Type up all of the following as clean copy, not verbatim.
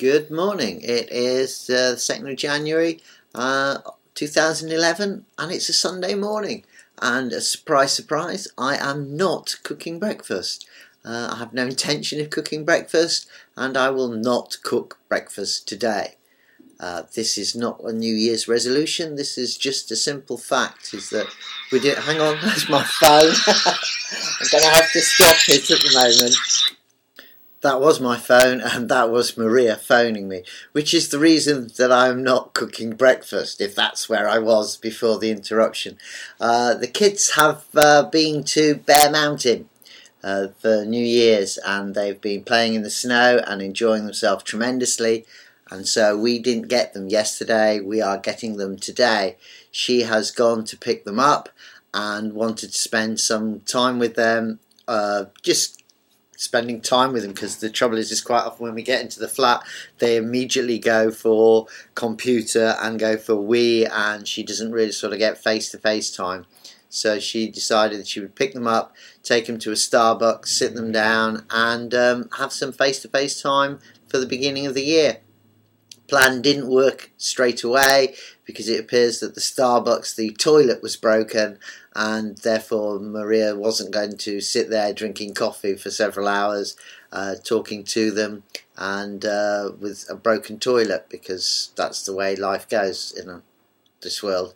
Good morning. It is the 2nd of January 2011 and it's a Sunday morning, and a surprise, I am not cooking breakfast. I have no intention of cooking breakfast, and I will not cook breakfast today. This is not a New Year's resolution. This is just a simple fact, is that we do. Hang on, that's my phone. I'm going to have to stop it at the moment. That was my phone, and that was Maria phoning me, which is the reason that I'm not cooking breakfast, if that's where I was before the interruption. The kids have been to Bear Mountain for New Year's, and they've been playing in the snow and enjoying themselves tremendously, and so we didn't get them yesterday. We are getting them today. She has gone to pick them up and wanted to spend some time with them, just spending time with them, because the trouble is quite often when we get into the flat they immediately go for computer and go for Wii, and she doesn't really sort of get face-to-face time. So she decided that she would pick them up, take them to a Starbucks, sit them down and have some face-to-face time for the beginning of the year. Plan didn't work straight away because it appears that the Starbucks, the toilet was broken, and therefore Maria wasn't going to sit there drinking coffee for several hours, talking to them, and with a broken toilet, because that's the way life goes in this world.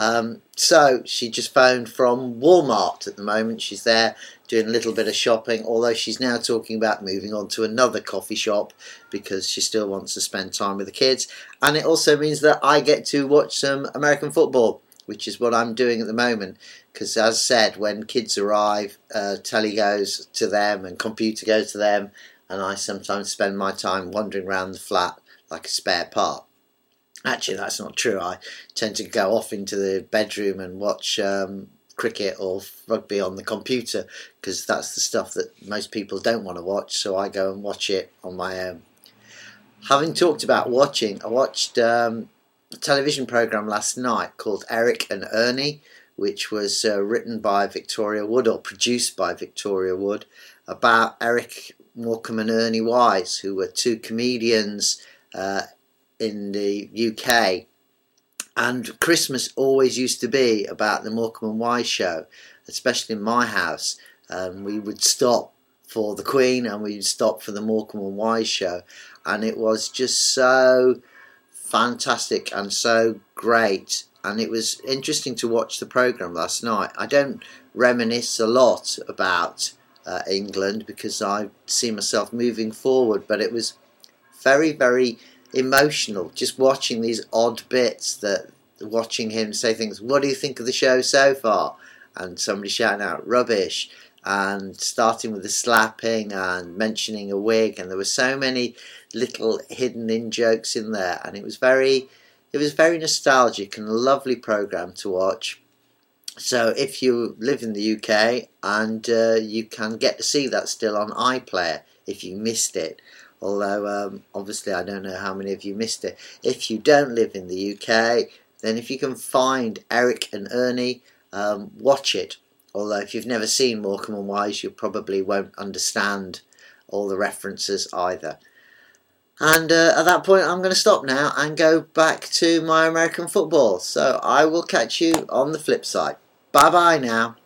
So she just phoned from Walmart at the moment. She's there doing a little bit of shopping, although she's now talking about moving on to another coffee shop because she still wants to spend time with the kids. And it also means that I get to watch some American football, which is what I'm doing at the moment, because as I said, when kids arrive, telly goes to them and computer goes to them, and I sometimes spend my time wandering around the flat like a spare part. Actually, that's not true. I tend to go off into the bedroom and watch cricket or rugby on the computer, because that's the stuff that most people don't want to watch, so I go and watch it on my own. Having talked about watching, I watched a television programme last night called Eric and Ernie, which was written by Victoria Wood, or produced by Victoria Wood, about Eric Morecambe and Ernie Wise, who were two comedians in the UK. And Christmas always used to be about the Morecambe and Wise show, especially in my house. We would stop for the Queen and we would stop for the Morecambe and Wise show, and it was just so fantastic and so great. And it was interesting to watch the programme last night. I don't reminisce a lot about England because I see myself moving forward, but it was very, very emotional just watching these odd bits, that watching him say things, what do you think of the show so far, and somebody shouting out rubbish, and starting with the slapping and mentioning a wig, and there were so many little hidden in jokes in there, and it was very nostalgic and a lovely programme to watch. So if you live in the UK, and you can get to see that still on iPlayer if you missed it, although obviously I don't know how many of you missed it. If you don't live in the UK, then if you can find Eric and Ernie, watch it. Although if you've never seen Morecambe and Wise, you probably won't understand all the references either. And at that point I'm going to stop now and go back to my American football. So I will catch you on the flip side. Bye bye now.